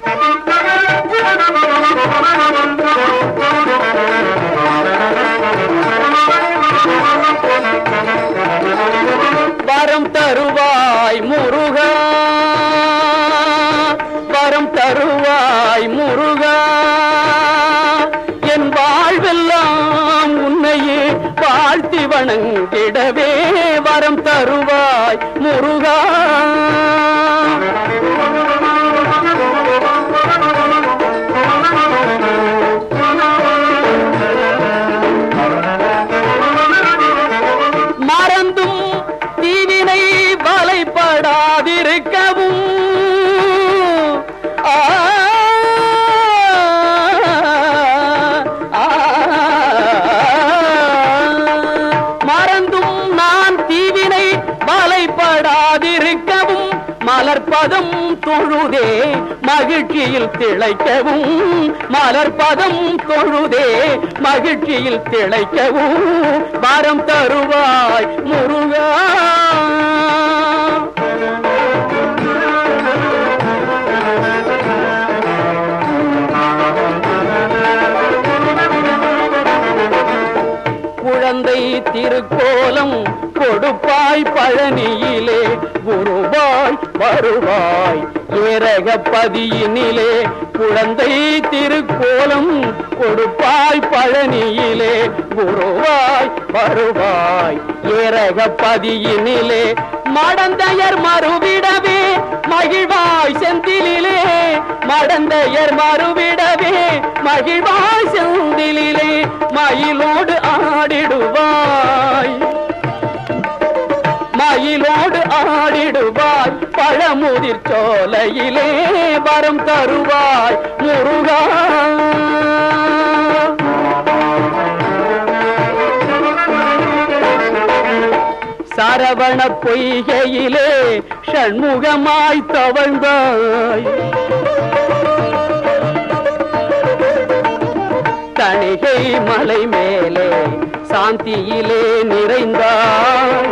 வரம் தருவாய் முருகா, வரம் தருவாய் முருகா, என் வாழ்வெல்லாம் உன்னையே வாழ்த்தி வணங்கிடவே வரம் தருவாய் முருகா. மறந்தும் தீவினை வலைப்படாதிருக்கவும் மறந்தும் நான் தீவினை வலைப்படாதிருக்கவும் மலர்பதம் தொழுதே மகிழ்ச்சியில் திளைக்கவும் மலர்பதம் தொழுதே மகிழ்ச்சியில் திளைக்கவும் வரம் தருவாய் முருகா. குழந்தை திருக்கோலம் கொடுப்பாய் பழனியிலே குருவாய் வருவாய் ஏரகப்பதியினிலே. குழந்தை திருக்கோலம் கொடுப்பாய் பழனியிலே குருவாய் வருவாய் ஏரகப்பதியினிலே. மடந்தையர் மறுவிடவே மகிழ்வாய் செந்திலே மடந்தையர் மறுவிடவே மகிழ்வாய் செந்திலே. மயிலோடு ஆடிடுவாய் மயிலோடு ஆடிடுவாய் பழமுதிர் சோலையிலே வரம் தருவாய் முருகா. சரவண பொய்கையிலே ஷண்முகமாய் தவழ்ந்தாய் தணிகை மலை மேலே சாந்தியிலே நிறைந்தாய்.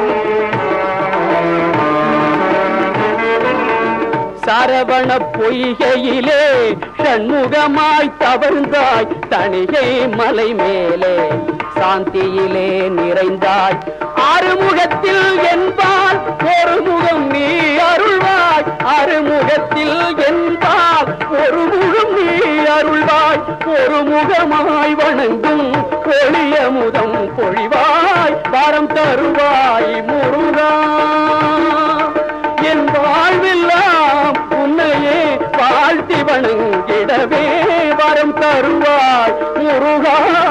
சரவண பொய்கையிலே ஷண்முகமாய் தவழ்ந்தாய் தணிகை மலை மேலே சாந்தியிலே நிறைந்தாய். ஆறுமுகத்தில் என்பால் ஒரு முகம் நீ அருள்வாய் அறுமுகத்தில் என்பால் ஒரு முகம் நீ அருள்வாய். ஒரு முகமாய் வணங்கும் ஒளியமுதம் பொழிவாய் வரம் தருவாய் முருகா. என் வாழ்வெல்லாம் உன்னையே வாழ்த்தி வணங்கிடவே வரம் தருவாய் முருகா.